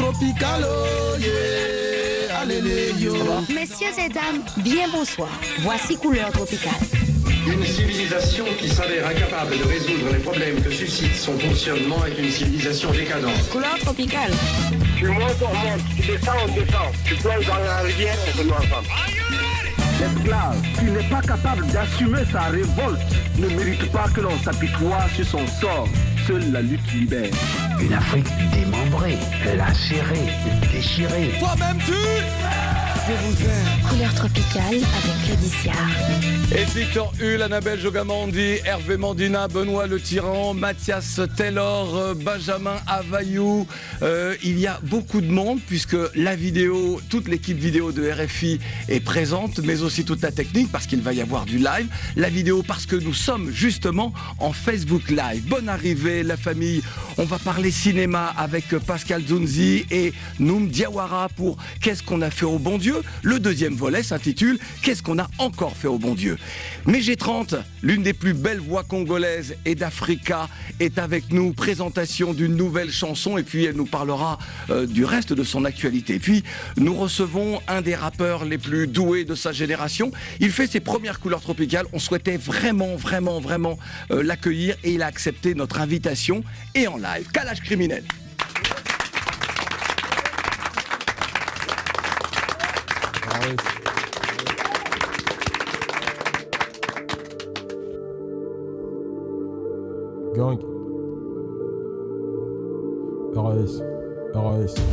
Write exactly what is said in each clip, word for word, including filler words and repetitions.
tropical, oh yeah, allez yo. Messieurs et dames, bien bonsoir. Voici Couleur Tropicale. Une civilisation qui s'avère incapable de résoudre les problèmes que suscite son fonctionnement est une civilisation décadente. Couleur Tropicale. Tu montes, on monte. Tu descends, on descend. Tu plonges dans la rivière, on se met ensemble. L'esclave qui n'est pas capable d'assumer sa révolte ne mérite pas que l'on s'apitoie sur son sort. Seule la lutte libère. Une Afrique démembrée, lacérée, déchirée. Toi-même tu Je vous aime. Couleur Tropicale avec Claudicia. Et Victor Hull, Annabelle Jogamandi, Hervé Mandina, Benoît Le Tyran, Mathias Taylor, Benjamin Availlou. Euh, il y a beaucoup de monde puisque la vidéo, toute l'équipe vidéo de R F I est présente, mais aussi toute la technique parce qu'il va y avoir du live. La vidéo parce que nous sommes justement en Facebook Live. Bonne arrivée la famille. On va parler cinéma avec Pascal Zunzi et Noum Diawara pour Qu'est-ce qu'on a fait au bon Dieu. Le deuxième volet s'intitule Qu'est-ce qu'on a encore fait au bon Dieu. Mais G trente, l'une des plus belles voix congolaises et d'Africa, est avec nous. Présentation d'une nouvelle chanson et puis elle nous parlera euh, du reste de son actualité. Et puis nous recevons un des rappeurs les plus doués de sa génération. Il fait ses premières couleurs tropicales. On souhaitait vraiment, vraiment, vraiment euh, l'accueillir et il a accepté notre invitation et en live. Kalash Criminel. Gang. R A S. R A S.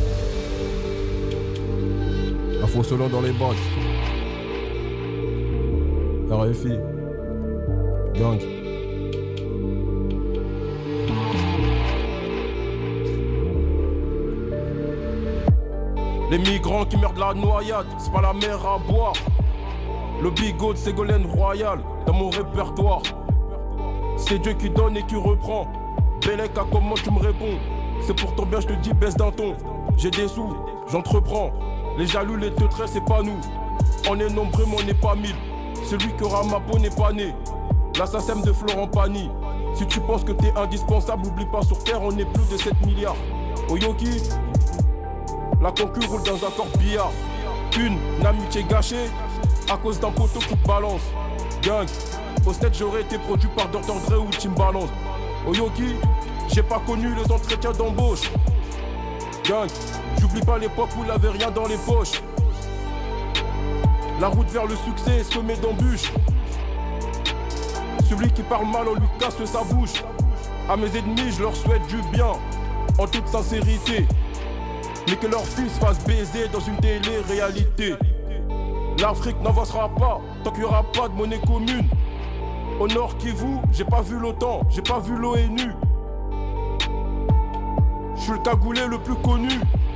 Info solo dans les banques. R F I. Gang. Les migrants qui meurent de la noyade, c'est pas la mer à boire. Le bigot de Ségolène Royal dans mon répertoire. C'est Dieu qui donne et qui reprend. Bélec, à comment tu me réponds? C'est pour ton bien, je te dis baisse d'un ton. J'ai des sous, j'entreprends. Les jaloux, les teutrés, c'est pas nous. On est nombreux, mais on n'est pas mille. Celui qui aura ma peau n'est pas né. L'assassin de Florent Pagny. Si tu penses que t'es indispensable, oublie pas, sur terre, on est plus de sept milliards. Oyoki, la concu roule dans un corbillard. Une amitié gâchée à cause d'un poteau qui te balance. Gang, au stade j'aurais été produit par docteur Dre ou Timbaland. Oyoki, j'ai pas connu les entretiens d'embauche. Gang, j'oublie pas l'époque où il avait rien dans les poches. La route vers le succès est semée d'embûches. Celui qui parle mal, on lui casse sa bouche. À mes ennemis, je leur souhaite du bien, en toute sincérité. Mais que leur fils fasse baiser dans une télé-réalité. L'Afrique n'avancera pas tant qu'il n'y aura pas de monnaie commune. Au nord Kivu, j'ai pas vu l'OTAN, j'ai pas vu l'ONU. Je suis le cagoulé le plus connu.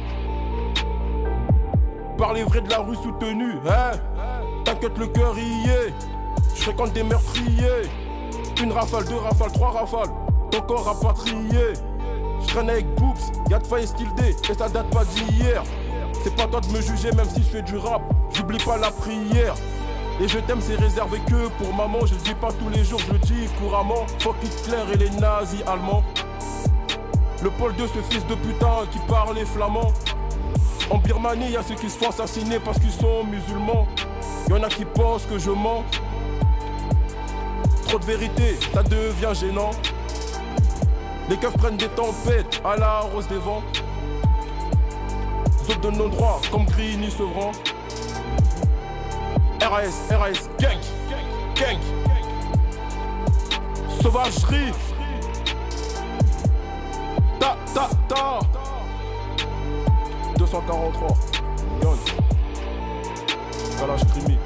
Par les vrais de la rue soutenue, hein. T'inquiète, le cœur y est. Je fréquente des meurtriers. Une rafale, deux rafales, trois rafales. Ton corps rapatrié. Je traîne avec Boops, y'a de faille style D. Et ça date pas d'hier. C'est pas toi de me juger même si je fais du rap. J'oublie pas la prière. Et je t'aime, c'est réservé que pour maman. Je le dis pas tous les jours, je le dis couramment. Fuck Hitler et les nazis allemands. Le pôle de ce fils de putain qui parlait flamand. En Birmanie, y'a ceux qui se font assassiner parce qu'ils sont musulmans. Y'en a qui pensent que je mens. Trop de vérité, ça devient gênant. Les keufs prennent des tempêtes à la rose des vents. Zone de non-droit comme Grigny Sevran. R A S, R A S, gang, gang, sauvagerie. Ta, ta, ta. deux cent quarante-trois, gang. Kalash Crimi.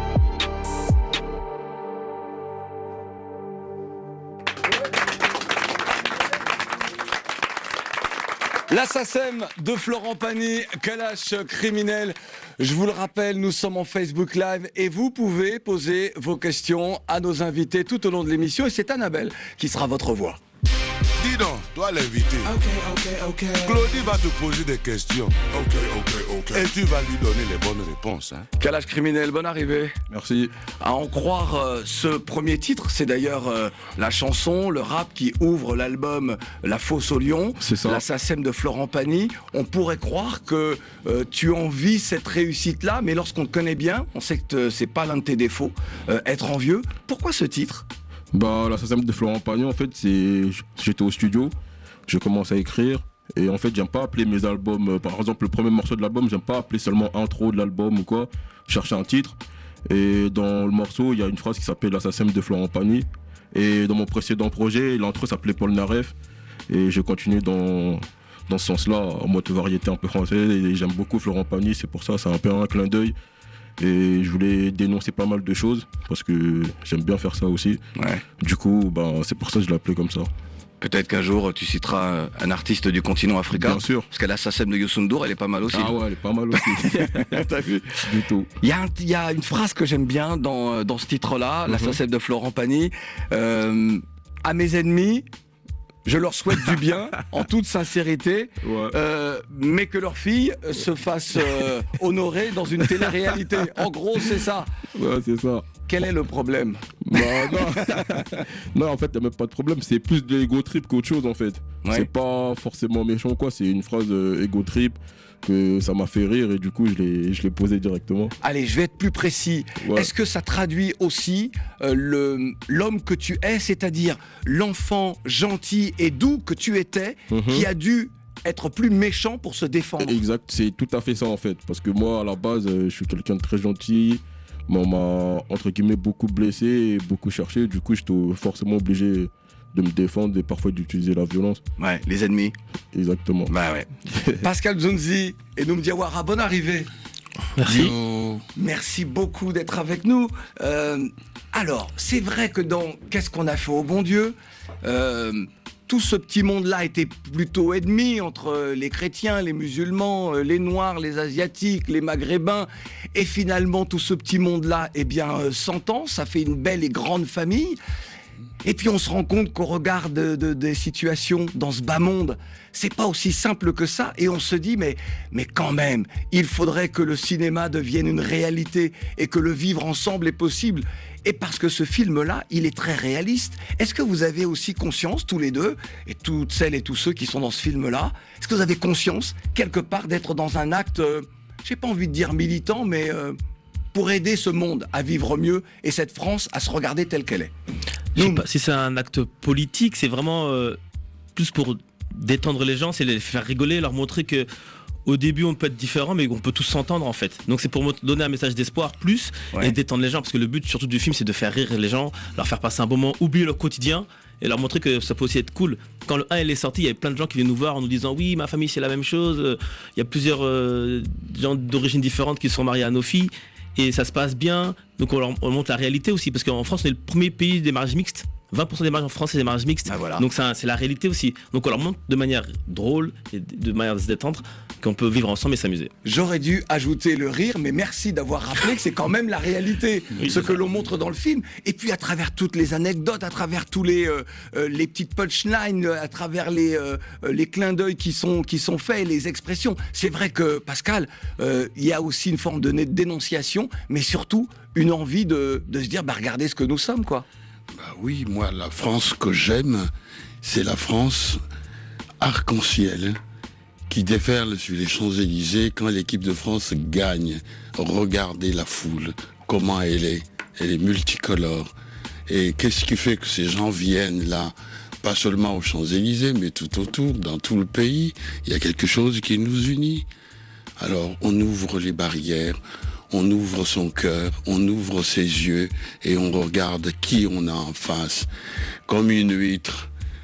L'assassin de Florent Pagny, Kalash Criminel. Je vous le rappelle, nous sommes en Facebook Live et vous pouvez poser vos questions à nos invités tout au long de l'émission et c'est Annabelle qui sera votre voix. Dis donc, toi l'invité. Ok, ok, ok. Claudie va te poser des questions. Ok, ok, ok. Et tu vas lui donner les bonnes réponses. Hein. Calage criminel, bonne arrivée. Merci. À en croire euh, ce premier titre, c'est d'ailleurs euh, la chanson, le rap qui ouvre l'album La Fosse au Lion, C'est ça. la SACEM de Florent Pagny. On pourrait croire que euh, tu envies cette réussite-là, mais lorsqu'on te connaît bien, on sait que te- c'est pas l'un de tes défauts, euh, être envieux. Pourquoi ce titre ? Bah, la SACEM de Florent Pagny, en fait, c'est. J'étais au studio, je commence à écrire. Et en fait, j'aime pas appeler mes albums. euh, Par exemple, le premier morceau de l'album, j'aime pas appeler seulement intro de l'album ou quoi. Chercher un titre. Et dans le morceau, il y a une phrase qui s'appelle la SACEM de Florent Pagny. Et dans mon précédent projet, l'intro s'appelait Paul Naref. Et je continue dans, dans ce sens-là, en mode variété un peu française. Et j'aime beaucoup Florent Pagny, c'est pour ça, c'est un peu un clin d'œil. Et je voulais dénoncer pas mal de choses, parce que j'aime bien faire ça aussi. Ouais. Du coup, ben, c'est pour ça que je l'ai appelé comme ça. Peut-être qu'un jour tu citeras un artiste du continent africain. Bien sûr. Parce que la SACEM de Youssou N'Dour, elle est pas mal aussi. Ah ouais, elle est pas mal aussi. T'as vu ? Du tout. Il y, a un- il y a une phrase que j'aime bien dans, dans ce titre-là, la Mhm. SACEM de Florent Pagny. Euh, à mes ennemis, je leur souhaite du bien, en toute sincérité, Ouais. euh, mais que leur fille se fasse euh, honorer dans une télé-réalité. En gros, c'est ça. Ouais, c'est ça. Quel est le problème ? Bah, non. Non, en fait, il n'y a même pas de problème. C'est plus de l'ego trip qu'autre chose, en fait. Ouais. C'est pas forcément méchant, quoi. C'est une phrase euh, ego trip que ça m'a fait rire et du coup, je l'ai, je l'ai posé directement. Allez, je vais être plus précis. Ouais. Est-ce que ça traduit aussi euh, le, l'homme que tu es, c'est-à-dire l'enfant gentil et doux que tu étais, Mhm. qui a dû être plus méchant pour se défendre ? Exact, c'est tout à fait ça en fait. Parce que moi, à la base, euh, je suis quelqu'un de très gentil. Mais on m'a, entre guillemets, beaucoup blessé et beaucoup cherché. Du coup, j'étais forcément obligé de me défendre et parfois d'utiliser la violence. Ouais, les ennemis. Exactement. Bah ouais. Pascal Zonzi et Noum Diawara, bonne arrivée. Merci. Merci beaucoup d'être avec nous. Euh, alors, c'est vrai que dans Qu'est-ce qu'on a fait au bon Dieu, euh, tout ce petit monde-là était plutôt ennemi entre les chrétiens, les musulmans, euh, les noirs, les asiatiques, les maghrébins. Et finalement, tout ce petit monde-là, eh bien, euh, s'entend, ça fait une belle et grande famille. Et puis on se rend compte qu'au regard de, de- des situations dans ce bas monde, c'est pas aussi simple que ça. Et on se dit, mais, mais quand même, il faudrait que le cinéma devienne une réalité et que le vivre ensemble est possible. Et parce que ce film-là, il est très réaliste. Est-ce que vous avez aussi conscience, tous les deux, et toutes celles et tous ceux qui sont dans ce film-là, est-ce que vous avez conscience, quelque part, d'être dans un acte, euh, j'ai pas envie de dire militant, mais euh, pour aider ce monde à vivre mieux et cette France à se regarder telle qu'elle est ? Je sais Nous- pas si c'est un acte politique, c'est vraiment euh, plus pour détendre les gens, c'est les faire rigoler, leur montrer que au début on peut être différent mais on peut tous s'entendre en fait. Donc c'est pour me donner un message d'espoir plus Ouais. et détendre les gens parce que le but surtout du film c'est de faire rire les gens, leur faire passer un bon moment, oublier leur quotidien et leur montrer que ça peut aussi être cool. Quand le un il est sorti, il y avait plein de gens qui venaient nous voir en nous disant oui ma famille c'est la même chose, Euh, il y a plusieurs euh, gens d'origines différentes qui sont mariés à nos filles et ça se passe bien. Donc on leur on montre la réalité aussi parce qu'en France on est le premier pays des mariages mixtes. vingt pour cent des mariages en France c'est des mariages mixtes. Ah, voilà. Donc c'est un- c'est la réalité aussi. Donc on leur montre de manière drôle et de manière de se détendre qu'on peut vivre ensemble et s'amuser. J'aurais dû ajouter le rire, mais merci d'avoir rappelé que c'est quand même la réalité, Oui, ce c'est que ça. l'on montre dans le film. Et puis à travers toutes les anecdotes, à travers tous les euh, euh, les petites punchlines, à travers les euh, euh, les clins d'œil qui sont qui sont faits, les expressions. C'est vrai que Pascal, euh, il y a aussi une forme de né- dénonciation, mais surtout une envie de de se dire, bah regardez ce que nous sommes, quoi. Bah oui, moi, la France que j'aime, c'est la France arc-en-ciel qui déferle sur les Champs-Élysées quand l'équipe de France gagne. Regardez la foule, comment elle est. Elle est multicolore. Et qu'est-ce qui fait que ces gens viennent là, pas seulement aux Champs-Élysées, mais tout autour, dans tout le pays. Il y a quelque chose qui nous unit. Alors, on ouvre les barrières, on ouvre son cœur, on ouvre ses yeux et on regarde qui on a en face. Comme une huître,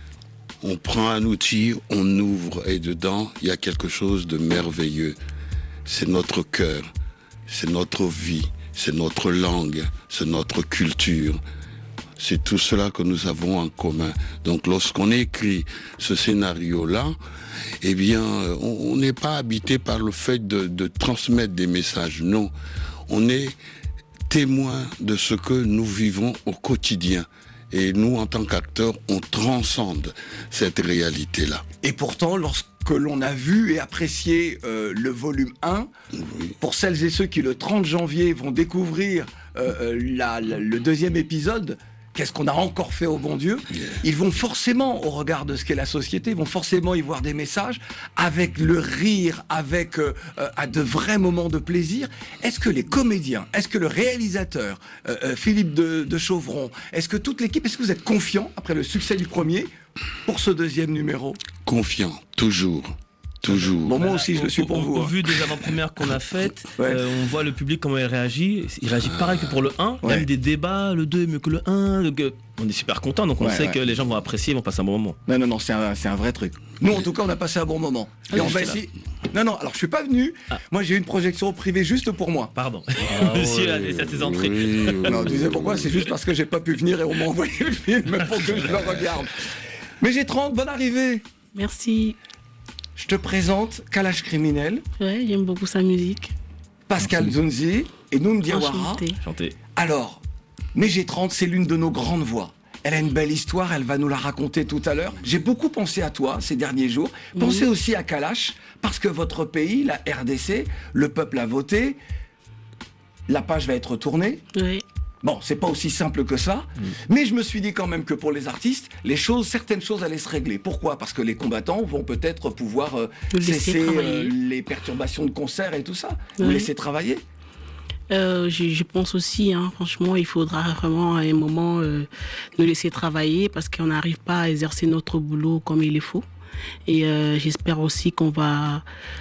on prend un outil, on ouvre et dedans, il y a quelque chose de merveilleux. C'est notre cœur, c'est notre vie, c'est notre langue, c'est notre culture. C'est tout cela que nous avons en commun. Donc lorsqu'on écrit ce scénario-là, eh bien, on n'est pas habité par le fait de, de transmettre des messages. Non, on est témoin de ce que nous vivons au quotidien. Et nous, en tant qu'acteurs, on transcende cette réalité-là. Et pourtant, lorsque l'on a vu et apprécié euh, le volume un, oui. Pour celles et ceux qui, le trente janvier, vont découvrir euh, la, la, le deuxième épisode, qu'est-ce qu'on a encore fait au bon Dieu, yeah. Ils vont forcément, au regard de ce qu'est la société, ils vont forcément y voir des messages avec le rire, avec euh, à de vrais moments de plaisir. Est-ce que les comédiens, est-ce que le réalisateur, euh, euh, Philippe de, de Chauvron, est-ce que toute l'équipe, est-ce que vous êtes confiant après le succès du premier pour ce deuxième numéro? Confiant, toujours. Toujours. Bon, moi aussi, je le suis pour au, vous. Au hein. vu des avant-premières qu'on a faites, ouais. euh, on voit le public comment il réagit. Il réagit pareil que pour le un. Il y a ouais. eu des débats, le deux est mieux que le un. Le... On est super contents, donc on ouais, sait ouais. que les gens vont apprécier, ils vont passer un bon moment. Non, non, non, c'est un, c'est un vrai truc. Nous, en tout cas, on a passé un bon moment. Et ah, on va essayer. Non, non, alors je suis pas venu. Ah. Moi, j'ai eu une projection privée juste pour moi. Pardon. Ah, Monsieur ouais, a ses entrées. Oui, oui. Non, tu sais pourquoi? C'est juste parce que j'ai pas pu venir et on m'a envoyé le film pour que je le regarde. Mais j'ai trente, bonne arrivée. Merci. Je te présente Kalash Criminel. Ouais, j'aime beaucoup sa musique. Pascal Zunzi et Noum Diawara. Chanté. Alors, mais j'ai trente, c'est l'une de nos grandes voix. Elle a une belle histoire, elle va nous la raconter tout à l'heure. J'ai beaucoup pensé à toi ces derniers jours. Pensez mmh. aussi à Kalash, parce que votre pays, la R D C, le peuple a voté. La page va être tournée. Oui. Bon, c'est pas aussi simple que ça, mmh. mais je me suis dit quand même que pour les artistes, les choses, certaines choses allaient se régler. Pourquoi? Parce que les combattants vont peut-être pouvoir euh, cesser euh, les perturbations de concert et tout ça. Oui. Vous laissez travailler. Euh, je, je pense aussi, hein, franchement, il faudra vraiment à un moment euh, nous laisser travailler parce qu'on n'arrive pas à exercer notre boulot comme il le faut. Et euh, j'espère aussi qu'on va...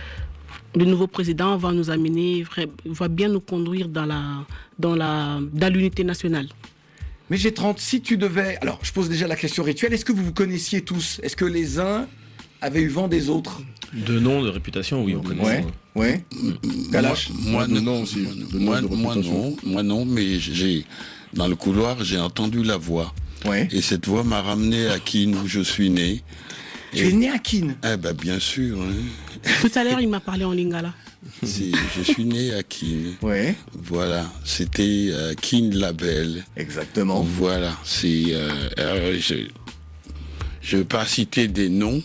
Le nouveau président va nous amener, va bien nous conduire dans la, dans la, dans l'unité nationale. Mais j'ai trente, si tu devais... Alors, je pose déjà la question rituelle. Est-ce que vous vous connaissiez tous? Est-ce que les uns avaient eu vent des autres? De nom, de réputation, oui, on connaît. Ouais, ouais. Kalash? Moi, moi, non, aussi. Moi, moi non, moi non, mais j'ai, dans le couloir, j'ai entendu la voix. Ouais. Et cette voix m'a ramené à Keene, où je suis né. Tu et... es né à Keene? Eh ben, bien sûr. Hein. Tout à l'heure, il m'a parlé en lingala. Si, je suis né à Keene. Ouais. Voilà, c'était euh, Keene Label. Exactement. Voilà, c'est... Euh, euh, je ne veux pas citer des noms,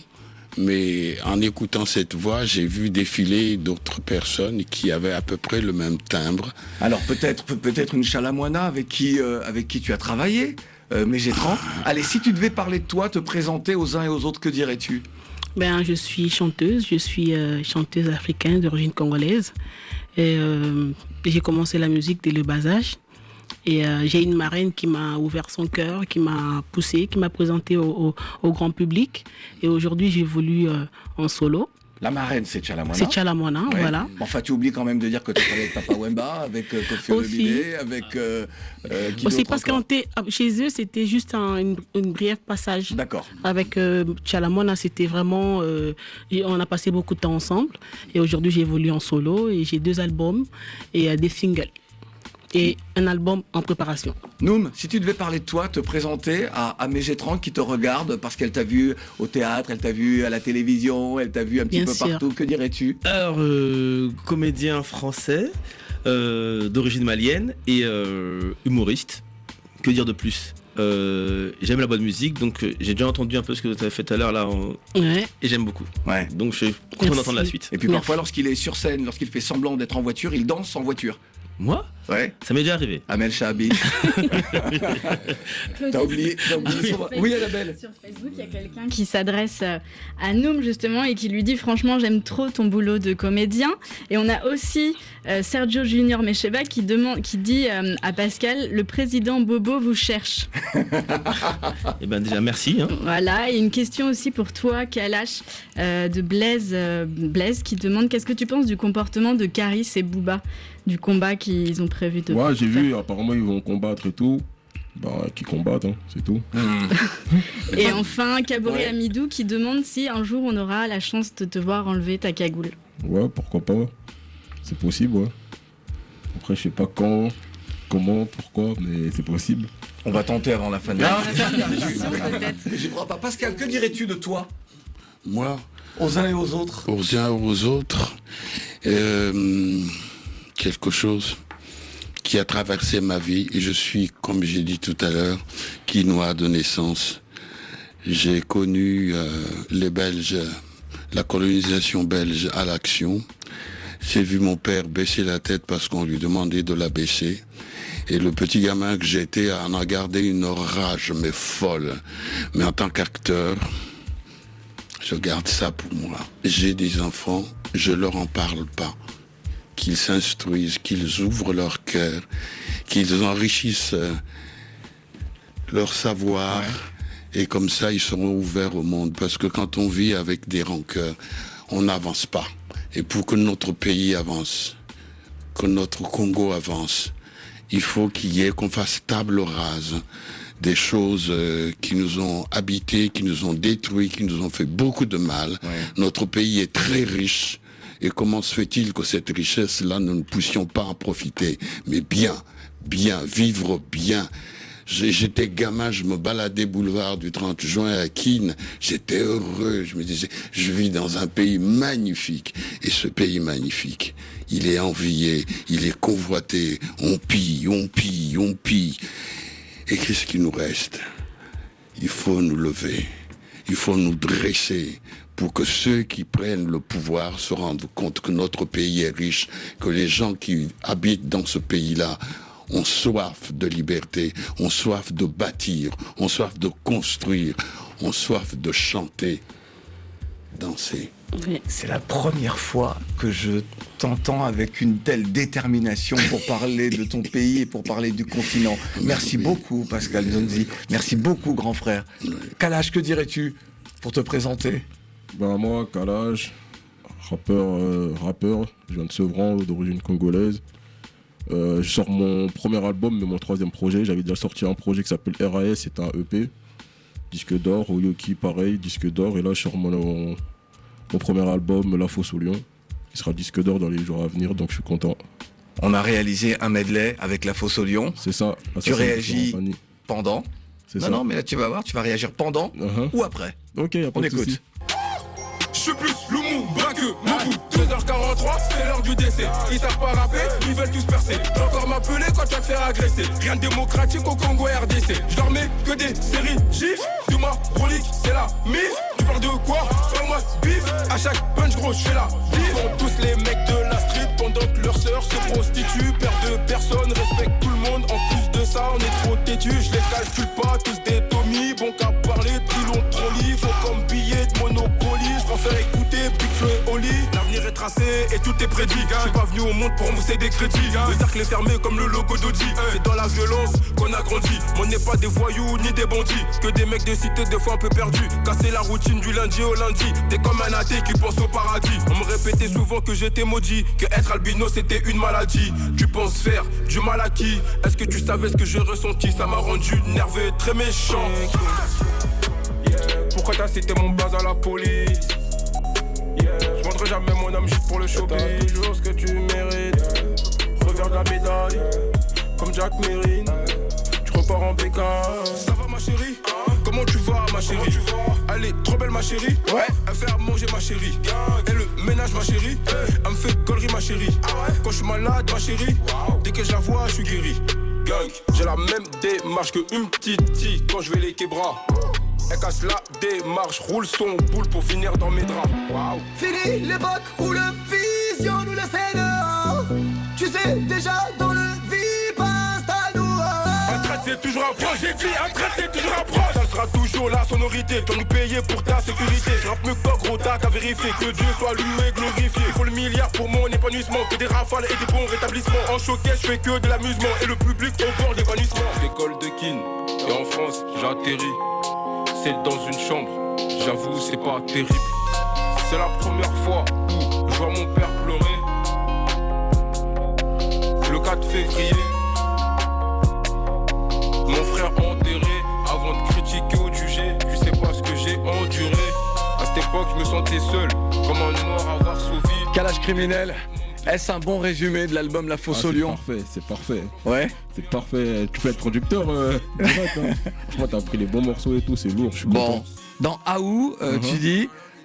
mais en écoutant cette voix, j'ai vu défiler d'autres personnes qui avaient à peu près le même timbre. Alors peut-être peut-être une Chalamoina avec qui, euh, avec qui tu as travaillé, euh, mais j'ai trente. Allez, si tu devais parler de toi, te présenter aux uns et aux autres, que dirais-tu? Ben, je suis chanteuse, je suis euh, chanteuse africaine d'origine congolaise. Et, euh, j'ai commencé la musique dès le bas âge. Et euh, j'ai une marraine qui m'a ouvert son cœur, qui m'a poussée, qui m'a présentée au, au, au grand public. Et aujourd'hui, j'évolue euh, en solo. La marraine, c'est Chalamoina. C'est Chalamoina, ouais. Voilà. Enfin, tu oublies quand même de dire que tu travailles avec Papa Wemba, avec euh, Kofi Olomide, avec euh, euh, qui aussi parce que chez eux, c'était juste un une, une bref passage. D'accord. Avec euh, Chalamoina, c'était vraiment... Euh, on a passé beaucoup de temps ensemble. Et aujourd'hui, j'évolue en solo et j'ai deux albums et euh, des singles. Et un album en préparation. Noum, si tu devais parler de toi, te présenter à, à Mégé trente qui te regarde parce qu'elle t'a vu au théâtre, elle t'a vu à la télévision, elle t'a vu un petit Bien peu sûr. partout, que dirais-tu? Alors, euh, comédien français, euh, d'origine malienne et euh, humoriste. Que dire de plus? Euh, j'aime la bonne musique, donc euh, j'ai déjà entendu un peu ce que tu avais fait tout à l'heure là, en... ouais. et j'aime beaucoup. Ouais. Donc je suis content d'entendre la suite. Et puis Merci. Parfois, lorsqu'il est sur scène, lorsqu'il fait semblant d'être en voiture, il danse en voiture. Moi? Ouais. Ça m'est déjà arrivé. Amel Chahabi. T'as oublié, t'as oublié son... Oui, Annabelle. Sur Facebook, il y a quelqu'un qui s'adresse à Noum justement et qui lui dit franchement j'aime trop ton boulot de comédien. Et on a aussi euh, Sergio Junior Mecheba qui demande, qui dit euh, à Pascal, le président Bobo vous cherche. Et ben déjà merci. Hein. Voilà. Et une question aussi pour toi, Kalash, euh, de Blaise, euh, Blaise qui demande qu'est-ce que tu penses du comportement de Caris et Booba, du combat qu'ils ont prévu de Ouais, faire. j'ai vu, apparemment ils vont combattre et tout. Bah, qui combattent, hein, c'est tout. Et enfin, Kabori Ouais. Amidou qui demande si un jour on aura la chance de te voir enlever ta cagoule. Ouais, pourquoi pas. C'est possible, ouais. Après, je sais pas quand, comment, pourquoi, mais c'est possible. On va tenter avant la fin de Ah, l'année. J'y crois pas. Pascal, que dirais-tu de toi? Moi? Aux uns et aux autres. Aux uns et aux autres. Euh, quelque chose. qui a traversé ma vie et je suis, comme j'ai dit tout à l'heure, quinois de naissance. J'ai connu euh, les Belges, la colonisation belge à l'action. J'ai vu mon père baisser la tête parce qu'on lui demandait de la baisser. Et le petit gamin que j'étais en a gardé une rage, mais folle. Mais en tant qu'acteur, je garde ça pour moi. J'ai des enfants, je leur en parle pas. Qu'ils s'instruisent, qu'ils ouvrent leur cœur, qu'ils enrichissent leur savoir. Ouais. Et comme ça, ils seront ouverts au monde. Parce que quand on vit avec des rancœurs, on n'avance pas. Et pour que notre pays avance, que notre Congo avance, il faut qu'il y ait, qu'on fasse table rase des choses euh, qui nous ont habités, qui nous ont détruits, qui nous ont fait beaucoup de mal. Ouais. Notre pays est très riche. Et comment se fait-il que cette richesse-là, nous ne puissions pas en profiter? Mais bien, bien, vivre bien. J'étais gamin, je me baladais boulevard du trente juin à Keene. J'étais heureux, je me disais, je vis dans un pays magnifique. Et ce pays magnifique, il est envié, il est convoité. On pille, on pille, on pille. Et qu'est-ce qui nous reste? Il faut nous lever, il faut nous dresser pour que ceux qui prennent le pouvoir se rendent compte que notre pays est riche, que les gens qui habitent dans ce pays-là ont soif de liberté, ont soif de bâtir, ont soif de construire, ont soif de chanter, danser. Oui. C'est la première fois que je t'entends avec une telle détermination pour parler de ton pays et pour parler du continent. Merci oui. beaucoup, Pascal Zonzi. Merci beaucoup, grand frère. Oui. Kalash, que dirais-tu pour te présenter? Ben moi, Kalash, rappeur, euh, rappeur, je viens de Sevran, d'origine congolaise. Euh, je sors mon premier album, mais mon troisième projet. J'avais déjà sorti un projet qui s'appelle R A S, c'est un E P. Disque d'or, Oyoki pareil, disque d'or. Et là, je sors mon, mon premier album, La Fosse au Lion. Il sera disque d'or dans les jours à venir, donc je suis content. On a réalisé un medley avec La Fosse au Lion. C'est ça. Tu réagis pendant. C'est non, ça. non, mais là, tu vas voir, tu vas réagir pendant uh-huh. ou après. Ok, y a pas On de écoute. souci. Je suis plus le mou, bas que mon bout. deux heures quarante-trois, c'est l'heure du décès. Ils savent pas rapper, ils veulent tous percer. J'ai encore m'appeler quand tu vas te faire agresser. Rien de démocratique au Congo R D C. Je dormais que des séries gifs. De ma brolique, c'est la mif. Tu parles de quoi? Parle-moi de bif. À chaque punch gros, je fais la bif. Sont tous les mecs de la street pendant que leurs sœurs se prostituent. Père de personne, respecte tout le monde. En plus de ça, on est trop têtus. Je les calcule pas, tous des Tommy. Bon qu'à parler, trilon trolley. Faut comme billet de Monopoly. Je préfère écouter Big Flo et Oli. L'avenir est tracé et tout est prédit. Je suis pas venu au monde pour rembourser des crédits. Le cercle est fermé comme le logo d'Audi. C'est dans la violence qu'on a grandi. On n'est pas des voyous ni des bandits. Que des mecs de cité des fois un peu perdus. Casser la routine du lundi au lundi. T'es comme un athée qui pense au paradis. On me répétait souvent que j'étais maudit. Que être albino c'était une maladie. Tu penses faire du mal à qui? Est-ce que tu savais ce que j'ai ressenti? Ça m'a rendu nerveux, très méchant. Pourquoi t'as cité mon base à la police? Je vendrai jamais mon âme juste pour le showbiz. T'as toujours ce que tu mérites. Revers de la médaille, comme Jack Mérine. Tu repars en bécane. Ça va ma chérie? Comment tu vas ma chérie? Elle est trop belle ma chérie. Ouais. Elle fait à manger ma chérie. Elle le ménage ma chérie. Elle me fait gaulerie ma chérie. Quand je suis malade ma chérie, dès que je la vois je suis guéri. Gang, j'ai la même démarche que une petite tique quand je vais les québras. Elle casse la démarche, roule son boule pour finir dans mes draps. Wow. Fini l'époque où le vision nous laissait dehors. Tu sais déjà dans le vide, installe-nous. Un traite c'est toujours un proche, j'ai dit un traite c'est toujours un proche. Ça sera toujours la sonorité, tu vas nous payer pour ta sécurité. Je rappe mieux que gros t'as qu'à vérifier. Que Dieu soit allumé, glorifié. Il faut le milliard pour mon épanouissement. Que des rafales et des bons rétablissements. En choquet je fais que de l'amusement. Et le public au bord d'évanouissement. L'école de Keene, et en France j'atterris. C'est dans une chambre, j'avoue c'est pas terrible. C'est la première fois où je vois mon père pleurer. Le quatre février, mon frère enterré. Avant de critiquer ou de juger, je sais pas ce que j'ai enduré. À cette époque je me sentais seul, comme un mort à Varsovie. Kalash criminel. Est-ce un bon résumé de l'album La Fosse ah, au Lion? C'est parfait, c'est parfait. Ouais. C'est parfait. Tu peux être producteur. Euh, direct, hein. Franchement, t'as pris les bons morceaux et tout, c'est lourd. Je suis bon. content. Dans Aou, euh, uh-huh. tu dis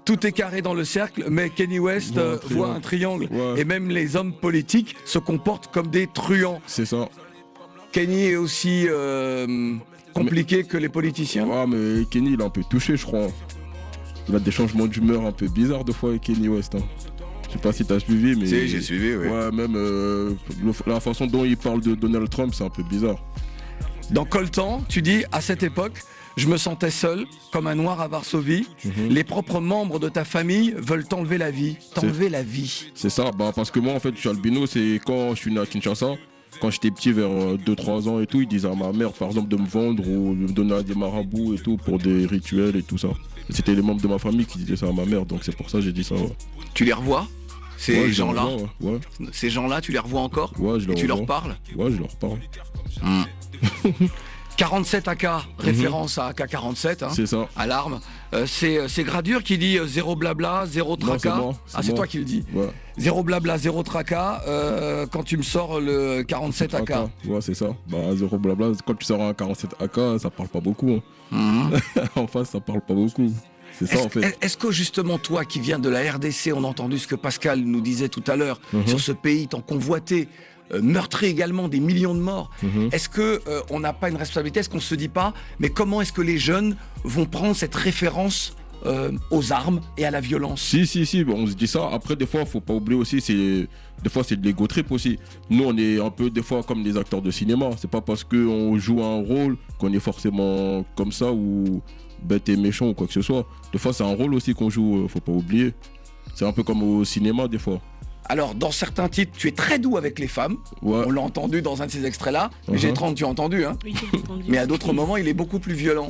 tout est carré dans le cercle, mais Kanye West euh, voit un triangle. Ouais. Et même les hommes politiques se comportent comme des truands. C'est ça. Kanye est aussi euh, compliqué mais... que les politiciens. Ah, mais Kanye, il est un peu touché, je crois. Il a des changements d'humeur un peu bizarres de fois avec Kanye West. Hein. Je sais pas si t'as suivi, mais... Si, j'ai suivi, oui. Ouais, même euh, le, la façon dont il parle de Donald Trump, c'est un peu bizarre. Dans Coltan, tu dis, à cette époque, je me sentais seul, comme un noir à Varsovie. Mm-hmm. Les propres membres de ta famille veulent t'enlever la vie. T'enlever la vie. C'est ça, bah, parce que moi, en fait, je suis albino, c'est quand je suis né à Kinshasa. Quand j'étais petit, vers deux trois ans et tout, ils disaient à ma mère, par exemple, de me vendre ou de me donner à des marabouts et tout pour des rituels et tout ça. Et c'était les membres de ma famille qui disaient ça à ma mère, donc c'est pour ça que j'ai dit ça. Ouais. Tu les revois, ces ouais, gens-là revois, ouais. Ouais. Ces gens-là, tu les revois encore? Ouais, je les Et tu revois. leur parles? Ouais, je leur parle. Mmh. quarante-sept A K, référence mmh. à A K quarante-sept, hein, c'est ça. À l'arme. Euh, c'est, c'est Gradure qui dit euh, zéro blabla, zéro tracas. Non, c'est ah, c'est moi. toi qui le dis. Ouais. Zéro blabla, zéro tracas, euh, quand tu me sors le quarante-sept A K. Ouais, c'est ça. Bah, zéro blabla, quand tu sors un quarante-sept A K, ça parle pas beaucoup. Hein. Mmh. En face, ça parle pas beaucoup. C'est ça, est-ce, en fait. Est-ce que justement, toi qui viens de la R D C, on a entendu ce que Pascal nous disait tout à l'heure, mmh. sur ce pays tant convoité, Euh, meurtri également, des millions de morts. Mmh. Est-ce que euh, on n'a pas une responsabilité? Est-ce qu'on se dit pas, mais comment est-ce que les jeunes vont prendre cette référence euh, aux armes et à la violence? Si, si, si, on se dit ça. Après, des fois, faut pas oublier aussi, c'est des fois c'est de l'ego trip aussi. Nous, on est un peu des fois comme des acteurs de cinéma. C'est pas parce qu'on joue un rôle qu'on est forcément comme ça ou bête et méchant ou quoi que ce soit. Des fois, c'est un rôle aussi qu'on joue. Faut pas oublier. C'est un peu comme au cinéma des fois. Alors, dans certains titres, tu es très doux avec les femmes. Ouais. On l'a entendu dans un de ces extraits-là. Uh-huh. G trente, tu as entendu, hein? Oui, j'ai entendu. Mais à d'autres moments, il est beaucoup plus violent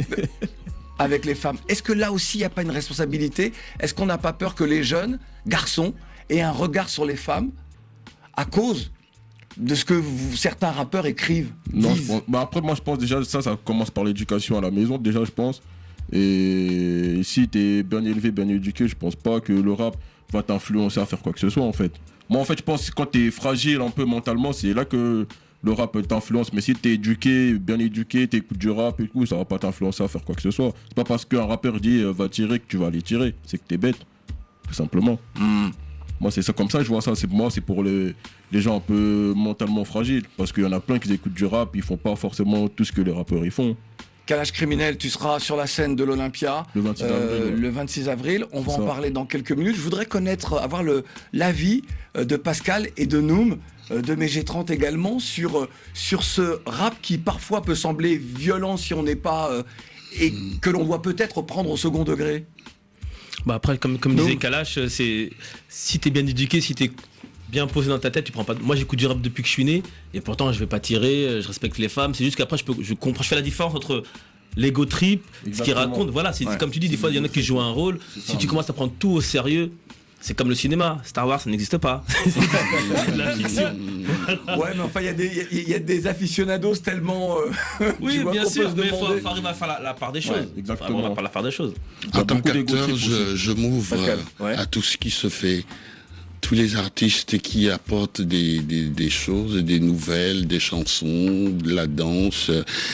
avec les femmes. Est-ce que là aussi, il n'y a pas une responsabilité? Est-ce qu'on n'a pas peur que les jeunes garçons aient un regard sur les femmes à cause de ce que vous, certains rappeurs écrivent? Non, je pense, bah après, moi, je pense déjà, ça, ça commence par l'éducation à la maison, déjà, je pense. Et si tu es bien élevé, bien éduqué, je pense pas que le rap va t'influencer à faire quoi que ce soit en fait. Moi en fait je pense que quand t'es fragile un peu mentalement, c'est là que le rap t'influence. Mais si t'es éduqué, bien éduqué, t'écoutes du rap et tout, ça va pas t'influencer à faire quoi que ce soit. C'est pas parce qu'un rappeur dit euh, va tirer que tu vas aller tirer, c'est que t'es bête, tout simplement. Mm. Moi c'est ça, comme ça je vois ça, c'est, moi c'est pour les, les gens un peu mentalement fragiles. Parce qu'il y en a plein qui écoutent du rap, ils font pas forcément tout ce que les rappeurs ils font. Calage criminel, tu seras sur la scène de l'Olympia le vingt-six avril. Euh, Ouais. le vingt-six avril. On va en parler dans quelques minutes. Je voudrais connaître, avoir le, l'avis de Pascal et de Noum, de mes G trente également, sur, sur ce rap qui parfois peut sembler violent si on n'est pas... Euh, et que l'on doit peut-être prendre au second degré. Bah après, comme, comme disait Kalash, c'est, si t'es bien éduqué, si t'es bien posé dans ta tête, tu prends pas. Moi j'écoute du rap depuis que je suis né et pourtant je vais pas tirer, je respecte les femmes. C'est juste qu'après je peux, je comprends, je fais la différence entre l'ego trip, exactement, ce qu'il raconte. Voilà, c'est ouais. Comme tu dis, des fois il y en a qui jouent un rôle. Si tu commences à prendre tout au sérieux, c'est comme le cinéma. Star Wars, ça n'existe pas. C'est de la fiction. Ouais, mais enfin il y a des, il y a des aficionados tellement. Euh, oui, bien sûr, mais il faut, faut arriver à faire la, la part des choses. Ouais, exactement. Faut faire la part des choses. En tant qu'acteur, je, je m'ouvre ouais. à tout ce qui se fait. Tous les artistes qui apportent des, des, des choses, des nouvelles, des chansons, de la danse,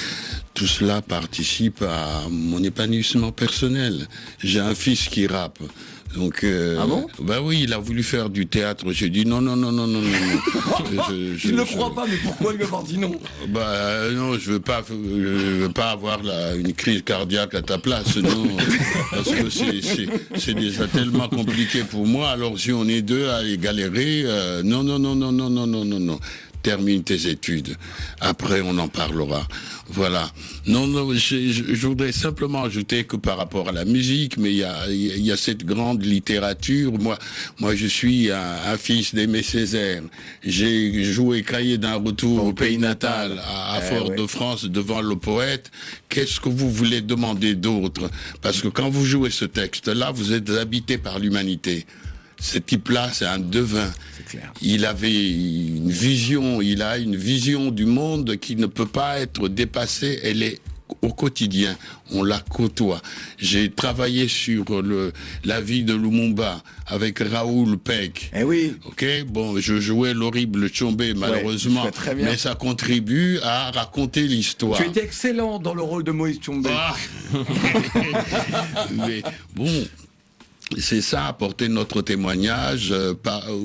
tout cela participe à mon épanouissement personnel. J'ai un fils qui rappe. Donc, euh, ah bon? Bah oui, il a voulu faire du théâtre. J'ai dit non, non, non, non, non, non. je, je, je ne le crois pas, mais pourquoi lui avoir dit non? Bah euh, non, je veux pas, je veux pas avoir la, une crise cardiaque à ta place, non, parce que c'est, c'est, c'est déjà tellement compliqué pour moi. Alors si on est deux à y galérer, euh, non, non, non, non, non, non, non, non, non. Termine tes études. Après, on en parlera. Voilà. Non, non, je, je, je voudrais simplement ajouter que par rapport à la musique, mais il y a, il y a cette grande littérature. Moi, moi, je suis un, un fils d'Aimé Césaire. J'ai joué Cahier d'un retour au pays natal à, à Fort-de-France devant le poète. Qu'est-ce que vous voulez demander d'autre? Parce que quand vous jouez ce texte-là, vous êtes habité par l'humanité. Ce type-là, c'est un devin. C'est clair. Il avait une vision, il a une vision du monde qui ne peut pas être dépassée. Elle est au quotidien. On la côtoie. J'ai travaillé sur le, la vie de Lumumba avec Raoul Peck. Eh oui. Ok. Bon, je jouais l'horrible Tchombé, malheureusement. Ouais, très bien. Mais ça contribue à raconter l'histoire. Tu étais excellent dans le rôle de Moïse Tchombé. Ah. Mais bon. c'est ça, apporter notre témoignage, euh, par, euh,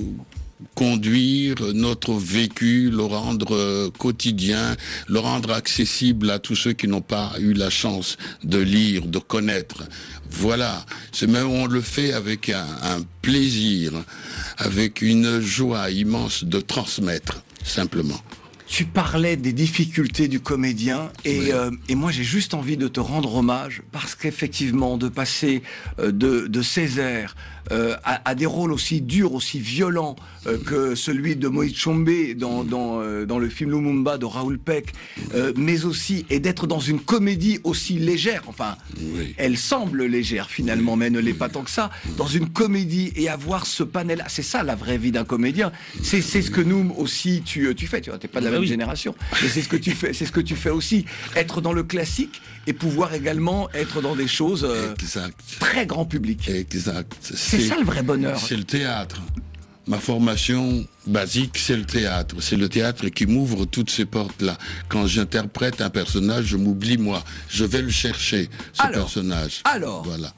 conduire notre vécu, le rendre euh, quotidien, le rendre accessible à tous ceux qui n'ont pas eu la chance de lire, de connaître. Voilà, c'est même on le fait avec un, un plaisir, avec une joie immense de transmettre, simplement. Tu parlais des difficultés du comédien et, oui. euh, et moi j'ai juste envie de te rendre hommage parce qu'effectivement de passer euh, de, de Césaire euh, à, à des rôles aussi durs, aussi violents euh, que celui de Moïse Tshombe dans, dans, euh, dans le film Lumumba de Raoul Peck, euh, mais aussi et d'être dans une comédie aussi légère, enfin oui. elle semble légère finalement mais elle ne l'est pas tant que ça, dans une comédie et avoir ce panel-là, c'est ça la vraie vie d'un comédien, c'est, c'est ce que nous aussi tu, tu fais, tu vois, t'es pas de la même oui. génération, mais c'est ce que tu fais, c'est ce que tu fais aussi, être dans le classique et pouvoir également être dans des choses euh, très grand public. Exact. C'est, c'est ça le vrai bonheur. C'est le théâtre. Ma formation basique, c'est le théâtre. C'est le théâtre qui m'ouvre toutes ces portes-là. Quand j'interprète un personnage, je m'oublie moi. Je vais le chercher, ce alors, personnage. Alors, voilà.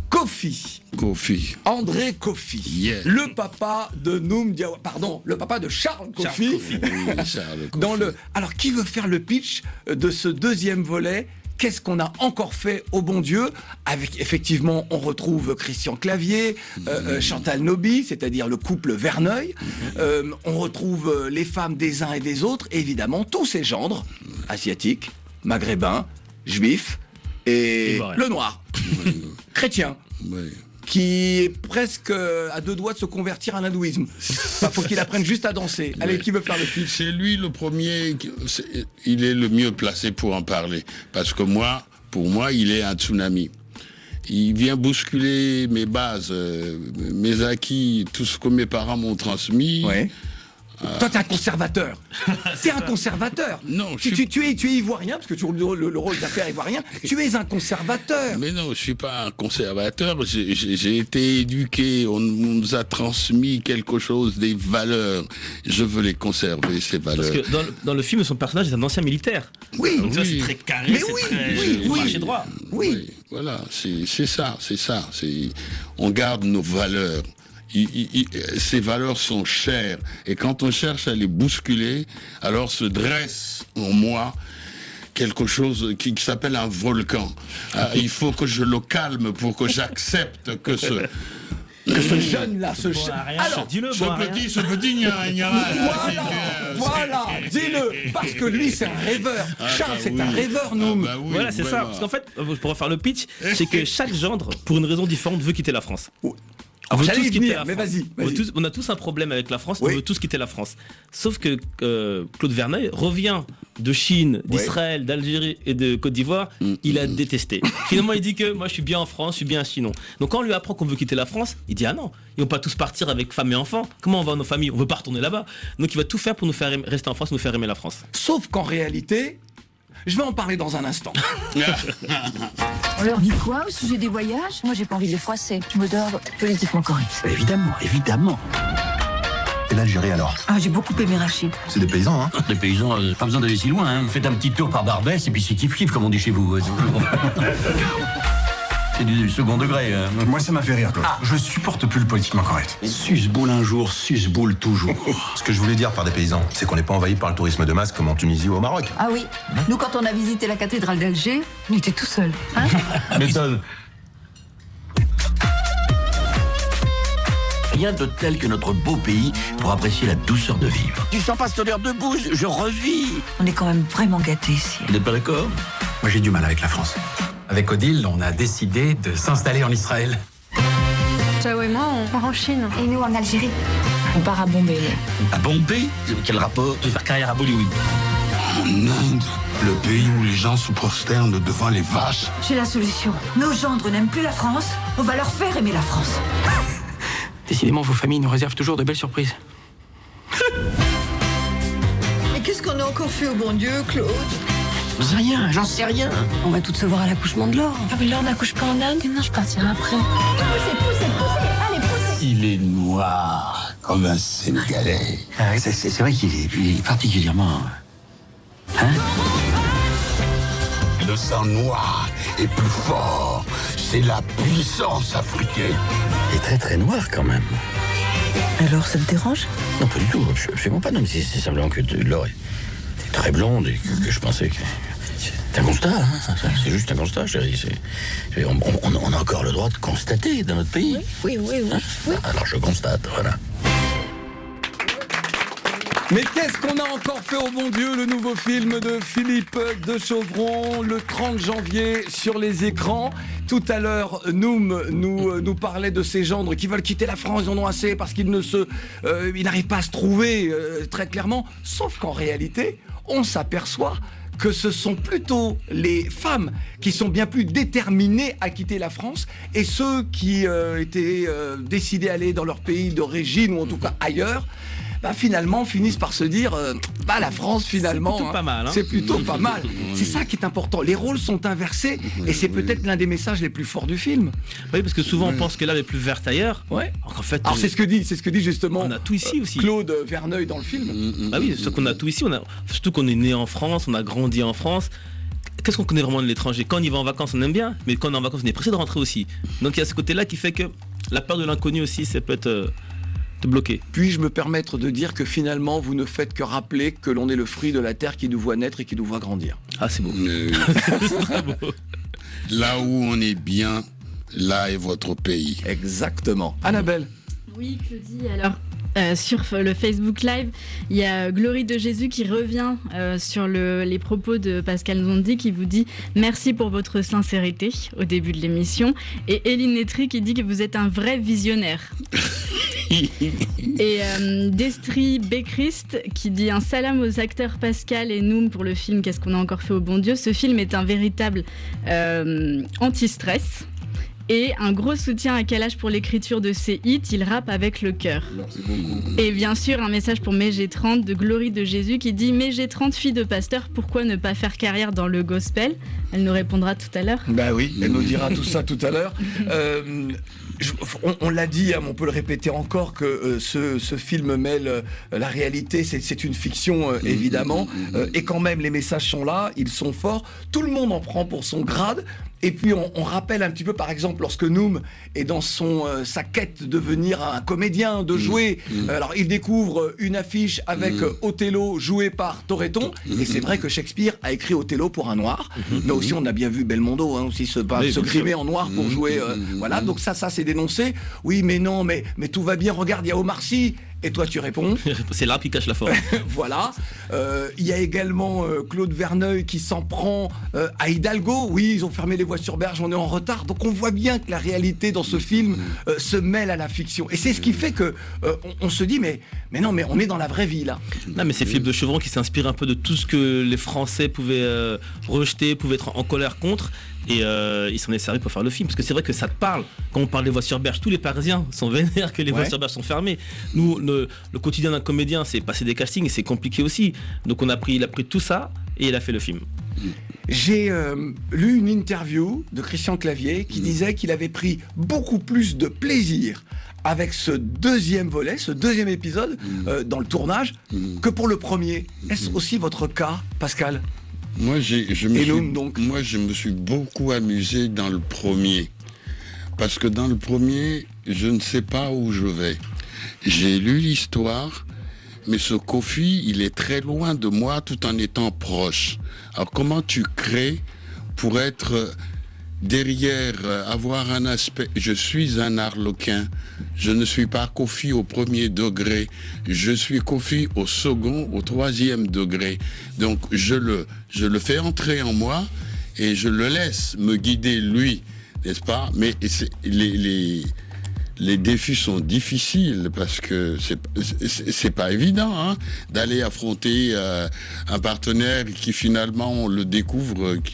Kofi. Kofi. André Kofi. Yeah. Le papa de Noum Diawa. Pardon, le papa de Charles Kofi. Charles Kofi. Oui, Charles Kofi. Dans le... Alors, qui veut faire le pitch de ce deuxième volet ? Qu'est-ce qu'on a encore fait au bon Dieu ? Avec, effectivement, on retrouve Christian Clavier, euh, euh, Chantal Nobby, c'est-à-dire le couple Verneuil. Euh, on retrouve euh, les femmes des uns et des autres, et évidemment, tous ces gendres, asiatiques, maghrébins, juifs, et, et le noir, chrétien. Oui. Qui est presque à deux doigts de se convertir à l'hindouisme. Enfin, faut qu'il apprenne juste à danser. Allez, qui veut faire le pitch ? C'est lui le premier, c'est, il est le mieux placé pour en parler. Parce que moi, pour moi, il est un tsunami. Il vient bousculer mes bases, euh, mes acquis, tout ce que mes parents m'ont transmis. Ouais. Euh... Toi, t'es un conservateur. T'es un conservateur. Non, tu, suis... tu, tu, es, tu es ivoirien, parce que tu le, le, le rôle d'affaire ivoirien. Tu es un conservateur. Mais non, je suis pas un conservateur. J'ai, j'ai, j'ai été éduqué. On, on nous a transmis quelque chose, des valeurs. Je veux les conserver, ces valeurs. Parce que dans le, dans le film, son personnage est un ancien militaire. Oui. Donc oui. ça, c'est très carré, mais c'est oui, très oui, oui, marché droit. Oui. oui. Voilà, c'est, c'est ça, c'est ça. C'est, on garde nos valeurs. Il, il, il, ces valeurs sont chères et quand on cherche à les bousculer, alors se dresse en moi quelque chose qui, qui s'appelle un volcan. Euh, il faut que je le calme pour que j'accepte que ce que ce jeune-là, ce jeune. Alors, dis-le, ce petit, ce petit, gna, gna, voilà, voilà, dis-le, parce que lui, c'est un rêveur. Ah, Charles, bah c'est oui. un rêveur, nous. Ah, bah oui, voilà, c'est voilà. ça. Parce qu'en fait, pour refaire le pitch, c'est que chaque gendre, pour une raison différente, veut quitter la France. On veut tous quitter la France. Mais vas-y, vas-y. On, veut tous, on a tous un problème avec la France, oui. on veut tous quitter la France. Sauf que euh, Claude Verneuil revient de Chine, d'Israël, oui. d'Algérie et de Côte d'Ivoire. Mmh, il a mmh. détesté. Finalement, il dit que moi je suis bien en France, je suis bien à Chinon. Donc quand on lui apprend qu'on veut quitter la France, il dit ah non, ils vont pas tous partir avec femmes et enfants. Comment on va nos familles ? On veut pas retourner là-bas. Donc il va tout faire pour nous faire rester en France, et nous faire aimer la France. Sauf qu'en réalité, je vais en parler dans un instant. On leur dit quoi au sujet des voyages ? Moi, j'ai pas envie de les froisser. Je me dors politiquement correct. Évidemment, évidemment. Et l'Algérie alors ? Ah, j'ai beaucoup aimé Rachid. C'est des paysans, hein ? Les paysans, euh, pas besoin d'aller si loin, hein. Faites un petit tour par Barbès et puis c'est kiff-kiff, comme on dit chez vous. C'est du second degré. Hein. Moi, ça m'a fait rire, Claude. Ah. Je supporte plus le politiquement correct. Suce-boule un jour, suce-boule toujours. Ce que je voulais dire par des paysans, c'est qu'on n'est pas envahi par le tourisme de masse comme en Tunisie ou au Maroc. Ah oui. Nous, quand on a visité la cathédrale d'Alger, on était tout seuls. Hein Méthode. Rien de tel que notre beau pays pour apprécier la douceur de vivre. Tu sens pas cette odeur de bouse ? Je revis. On est quand même vraiment gâtés ici. Vous n'êtes pas d'accord ? Moi, j'ai du mal avec la France. Avec Odile, on a décidé de s'installer en Israël. Ciao et moi, on part en Chine. Et nous, en Algérie. On part à Bombay. À Bombay ? Quel rapport ? Je vais faire carrière à Bollywood. En Inde, le pays où les gens se prosternent devant les vaches. J'ai la solution. Nos gendres n'aiment plus la France. On va leur faire aimer la France. Décidément, vos familles nous réservent toujours de belles surprises. Mais qu'est-ce qu'on a encore fait au bon Dieu, Claude ? J'en sais rien, j'en sais rien. On va toutes se voir à l'accouchement de Laure. Ah mais Laure n'accouche pas en Inde ? Non, je partirai après. Poussez, poussez, poussez. Allez, poussez. Il est noir comme un Sénégalais. Ah, c'est, c'est, c'est vrai qu'il est, il est particulièrement... Hein ? Le sang noir est plus fort. C'est la puissance africaine. Il est très très noir quand même. Alors, ça te dérange? Non, pas du tout. Absolument pas. Non, mais c'est c'est simplement que Laure est très blonde et que, que je pensais que... C'est un constat, hein. C'est juste un constat, chérie. C'est- On, on- on a encore le droit de constater dans notre pays. Oui, oui, oui. Hein? oui. Alors je constate, voilà. Mais qu'est-ce qu'on a encore fait au bon Dieu, le nouveau film de Philippe de Chauvron, le trente janvier sur les écrans. Tout à l'heure, Noum nous, nous parlait de ces gendres qui veulent quitter la France, ils en ont assez parce qu'ils ne se, euh, ils n'arrivent pas à se trouver euh, très clairement. Sauf qu'en réalité, on s'aperçoit que ce sont plutôt les femmes qui sont bien plus déterminées à quitter la France et ceux qui euh, étaient euh, décidés à aller dans leur pays d'origine ou en tout cas ailleurs, bah finalement finissent par se dire euh, bah la France finalement C'est plutôt hein, pas mal, hein. c'est plutôt pas mal. C'est ça qui est important. Les rôles sont inversés et c'est peut-être l'un des messages les plus forts du film. Oui, parce que souvent on pense que l'herbe est plus verte ailleurs. Ouais. Alors qu'en fait, Alors euh, c'est ce que dit, c'est ce que dit justement. On a tout ici aussi. Claude Verneuil dans le film. Ah oui, sauf qu'on a tout ici. On a, surtout qu'on est né en France, on a grandi en France. Qu'est-ce qu'on connaît vraiment de l'étranger? Quand on y va en vacances, on aime bien, mais quand on est en vacances, on est pressé de rentrer aussi. Donc il y a ce côté-là qui fait que la peur de l'inconnu aussi, ça peut être euh, te bloquer. Puis-je me permettre de dire que finalement, vous ne faites que rappeler que l'on est le fruit de la terre qui nous voit naître et qui nous voit grandir. Ah, c'est beau. Euh, Là où on est bien, là est votre pays. Exactement. Annabelle. Oui, Claudie, alors euh, sur le Facebook Live, il y a Glory de Jésus qui revient euh, sur le, les propos de Pascal Zondi qui vous dit « Merci pour votre sincérité » au début de l'émission. Et Eline Netry qui dit que vous êtes un vrai visionnaire. Et euh, Destry Bécrist qui dit un salam aux acteurs Pascal et Noum pour le film Qu'est-ce qu'on a encore fait au bon Dieu. Ce film est un véritable euh, anti-stress. Et un gros soutien à Kalash pour l'écriture de ses hits, il rappe avec le cœur. Et bien sûr, un message pour Mégé trente de Glory de Jésus qui dit « Mégé trente, fille de pasteur, pourquoi ne pas faire carrière dans le gospel ?» Elle nous répondra tout à l'heure. Bah oui, elle nous dira tout ça tout à l'heure. Euh, je- on on l'a dit, hein, mais on peut le répéter encore, que euh, ce, ce film mêle euh, la réalité, c'est c'est une fiction euh, évidemment, euh, et quand même les messages sont là, ils sont forts, tout le monde en prend pour son grade. Et puis on, on rappelle un petit peu, par exemple, lorsque Noum est dans son euh, sa quête de devenir un comédien, de jouer. Euh, alors il découvre une affiche avec euh, Othello joué par Toretton. Et c'est vrai que Shakespeare a écrit Othello pour un noir. Mais aussi on a bien vu Belmondo hein, aussi se, Oui, se bien grimer sûr. en noir pour jouer. euh, voilà. Donc ça, ça c'est dénoncé. Oui, mais non, mais mais tout va bien. Regarde, il y a Omar Sy. Et toi, tu réponds. C'est l'arbre qui cache la forêt. Voilà. Euh, Il y a également euh, Claude Verneuil qui s'en prend euh, à Hidalgo. Oui, ils ont fermé les voies sur berge, on est en retard. Donc on voit bien que la réalité dans ce film euh, se mêle à la fiction. Et c'est ce qui fait que euh, on, on se dit mais mais non, mais on est dans la vraie vie là. Non, mais c'est Philippe de Chauvron qui s'inspire un peu de tout ce que les Français pouvaient euh, rejeter, pouvaient être en colère contre. Et euh, il s'en est servi pour faire le film. Parce que c'est vrai que ça te parle. Quand on parle des voies sur berge, tous les Parisiens sont vénères que les Ouais. voies sur berge sont fermées. Nous, le, le quotidien d'un comédien, c'est passer des castings et c'est compliqué aussi. Donc on a pris, il a pris tout ça et il a fait le film. J'ai euh, lu une interview de Christian Clavier qui disait qu'il avait pris beaucoup plus de plaisir avec ce deuxième volet, ce deuxième épisode euh, dans le tournage que pour le premier. Est-ce aussi votre cas, Pascal? Moi, j'ai, je me Et suis, Noum, donc moi, je me suis beaucoup amusé dans le premier. Parce que dans le premier, je ne sais pas où je vais. J'ai lu l'histoire, mais ce Kofi, il est très loin de moi tout en étant proche. Alors comment tu crées pour être derrière, avoir un aspect... Je suis un arlequin, je ne suis pas Kofi au premier degré, je suis Kofi au second, au troisième degré. Donc je le, je le fais entrer en moi et je le laisse me guider lui, n'est-ce pas? Mais c'est, les... les Les défis sont difficiles parce que c'est c'est, c'est pas évident hein, d'aller affronter euh, un partenaire qui finalement on le découvre qui,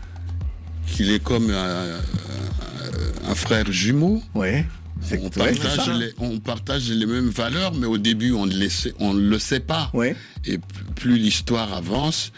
qu'il est comme un, un frère jumeau. Ouais. On partage, ouais, les, on partage les mêmes valeurs, mais au début on ne le sait, on ne le sait pas. Ouais. Et plus l'histoire avance.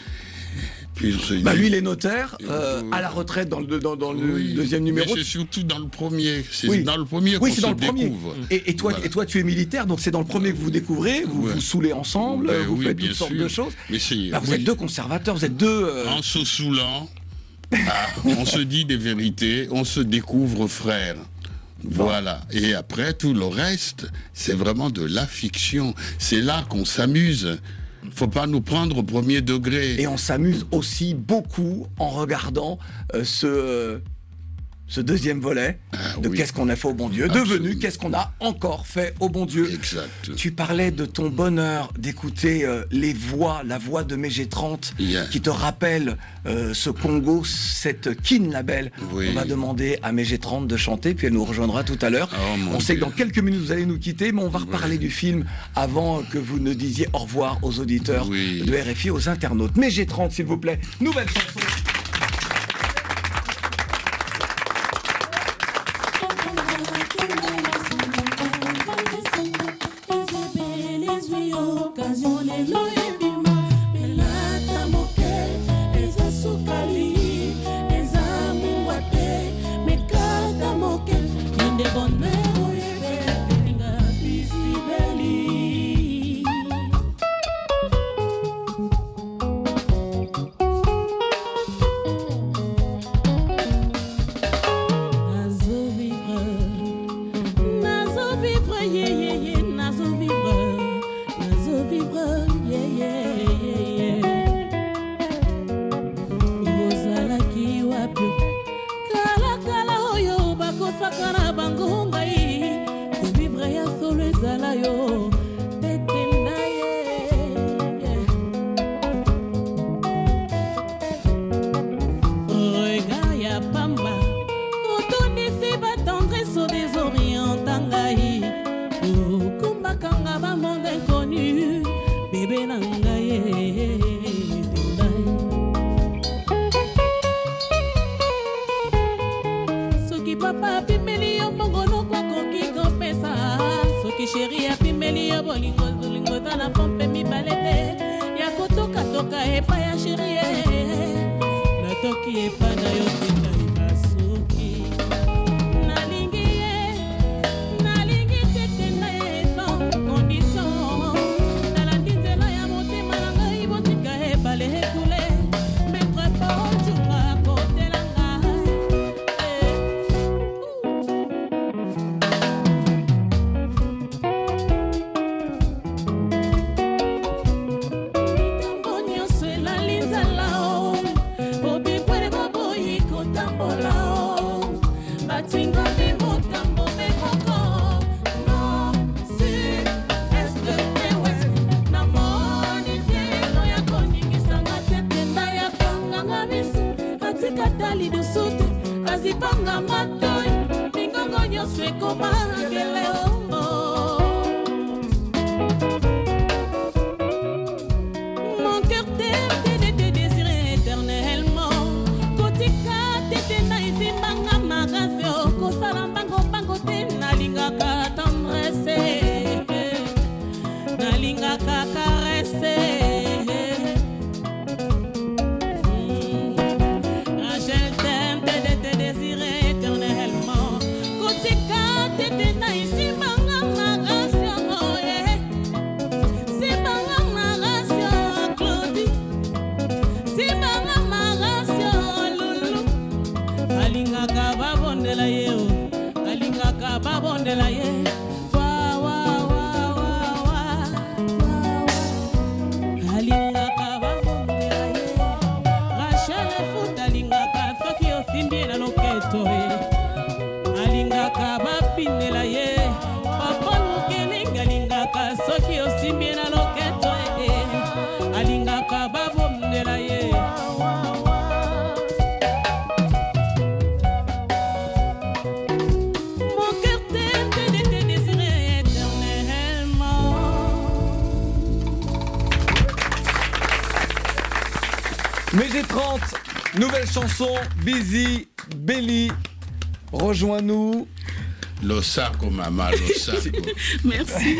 Bah lui il est notaire euh, à la retraite dans le, dans, dans le oui, deuxième numéro. Mais c'est surtout dans le premier. C'est oui. dans le premier oui, qu'on c'est se dans le premier. découvre. Et, et, toi, voilà. et toi tu es militaire, donc c'est dans le premier que vous découvrez, vous ouais. vous saoulez ensemble, Ben vous oui, faites bien toutes sortes sûr. de choses. Mais c'est, Là, vous oui. êtes deux conservateurs, vous êtes deux... Euh... En se saoulant, Ah, on se dit des vérités, on se découvre frère. Voilà. Et après, tout le reste, c'est vraiment de la fiction. C'est là qu'on s'amuse. Faut pas nous prendre au premier degré. Et on s'amuse aussi beaucoup en regardant euh, ce, euh, ce deuxième volet ah, de oui. Qu'est-ce qu'on a fait au bon Dieu, Absolument. Devenu Qu'est-ce qu'on a encore fait au bon Dieu. Exact. Tu parlais de ton bonheur d'écouter euh, les voix, la voix de mes G trente yeah. qui te rappelle euh, ce Congo, cette Kin Label. Oui. On va demander à mes G trente de chanter, puis elle nous rejoindra tout à l'heure. Oh, on sait Dieu. Que dans quelques minutes vous allez nous quitter, mais on va reparler ouais. du film avant que vous ne disiez au revoir aux auditeurs oui. de R F I, aux internautes. mes G trente, s'il vous plaît, nouvelle chanson. mes G trente, nouvelle chanson, Busy Belly, rejoins-nous. Lo saco, maman, lo saco. Merci.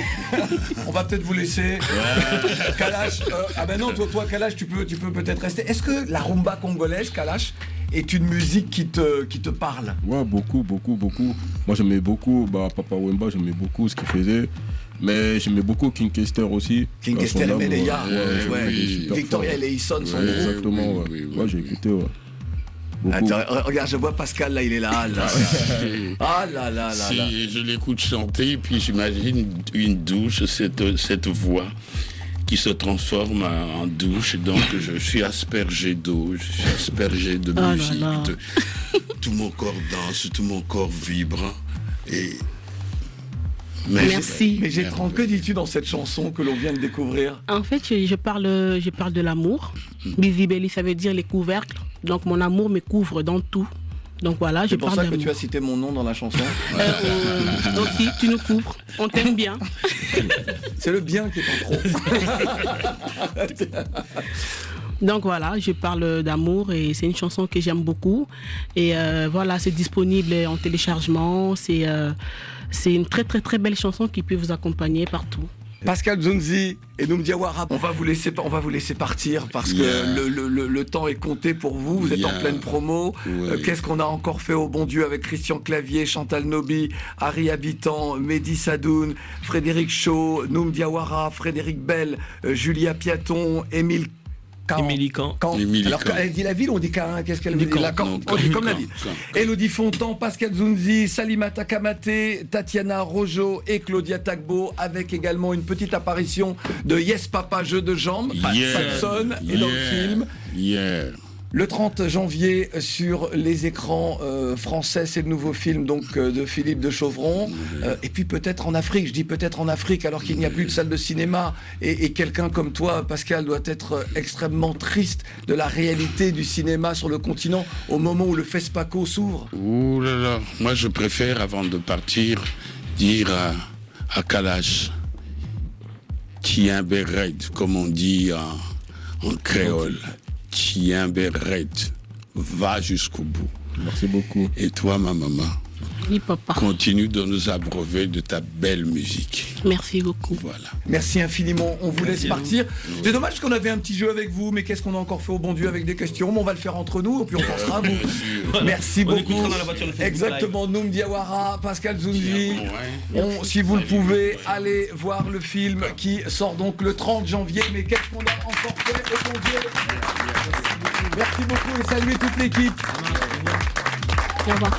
On va peut-être vous laisser. Ouais. Kalash, euh, ah ben non, toi, toi Kalash, tu peux, tu peux peut-être rester. Est-ce que la rumba congolaise, Kalash, est une musique qui te, qui te parle? Ouais, beaucoup, beaucoup, beaucoup. Moi, j'aimais beaucoup, bah, Papa Wemba, j'aimais beaucoup ce qu'il faisait. Mais j'aimais beaucoup King Kester aussi. King Kester et Medeya. Ouais, ouais, ouais. Victoria et Leison sont ouais, exactement, ouais. Oui, oui, ouais, j'ai écouté, ouais. Attends, regarde, je vois Pascal, là, il est là. là. Ah là là là Si là. je l'écoute chanter, puis j'imagine une douche, cette, cette voix qui se transforme en douche. Donc je suis aspergé d'eau, je suis aspergé de Oh là musique. là. de- tout mon corps danse, tout mon corps vibre. Et... Mais Merci. Mais j'ai trente, que dis-tu dans cette chanson que l'on vient de découvrir? En fait, je, je parle, je parle de l'amour. Bisibeli, ça veut dire les couvercles. Donc mon amour me couvre dans tout. Donc voilà, je C'est pour parle ça que d'amour. tu as cité mon nom dans la chanson. Euh, euh, aussi, tu nous couvres. On t'aime bien. C'est le bien qui est en trop. Donc voilà, je parle d'amour et c'est une chanson que j'aime beaucoup. Et euh, voilà, c'est disponible en téléchargement. C'est euh, c'est une très très très belle chanson qui peut vous accompagner partout. Pascal Zunzi et Noum Diawara, on va vous laisser, on va vous laisser partir parce que Yeah. le, le- le- le temps est compté pour vous. Vous êtes Yeah. en pleine promo. Ouais. Euh, Qu'est-ce qu'on a encore fait au bon Dieu avec Christian Clavier, Chantal Nobi, Harry Habitant, Mehdi Sadoun, Frédéric Shaw, Noum Diawara, Frédéric Bell, euh, Julia Piaton, Émile Caen. Émilie Caen. Caen. Émilie Alors, Caen. elle dit la ville, on dit Caen. Qu'est-ce qu'elle dit dit Caen. La Caen. Non, On dit Caen. comme la Caen. ville. Caen. Elodie Fontan, Pascal Zunzi, Salima Takamate, Tatiana Rojo et Claudia Tagbo, avec également une petite apparition de Yes Papa, jeu de jambes, Pat Yeah. Patson, et dans le Yeah. film. Yeah. Le trente janvier, sur les écrans euh, français, c'est le nouveau film donc euh, de Philippe de Chauvron. Euh, et puis peut-être en Afrique, je dis peut-être en Afrique, alors qu'il n'y a plus de salle de cinéma. Et, et quelqu'un comme toi, Pascal, doit être euh, extrêmement triste de la réalité du cinéma sur le continent au moment où le FESPACO s'ouvre. Ouh là là, moi je préfère avant de partir dire à, à Kalash, tiens béret, comme on dit en, en créole, tiens béret, va jusqu'au bout. Merci beaucoup. Et toi ma maman, Oui, papa. continue de nous abreuver de ta belle musique. Merci beaucoup. Voilà. Merci infiniment, on vous laisse partir. C'est dommage qu'on avait un petit jeu avec vous, mais qu'est-ce qu'on a encore fait au bon Dieu avec des questions? Mais on va le faire entre nous, et puis on pensera à vous. Merci On beaucoup. écoutera dans la voiture le Facebook Exactement, Noum Diawara, Pascal Zunzi. On- si vous le pouvez, allez voir le film qui sort donc le trente janvier. Mais qu'est-ce qu'on a encore fait au bon Dieu? Merci beaucoup et saluez toute l'équipe. Au revoir.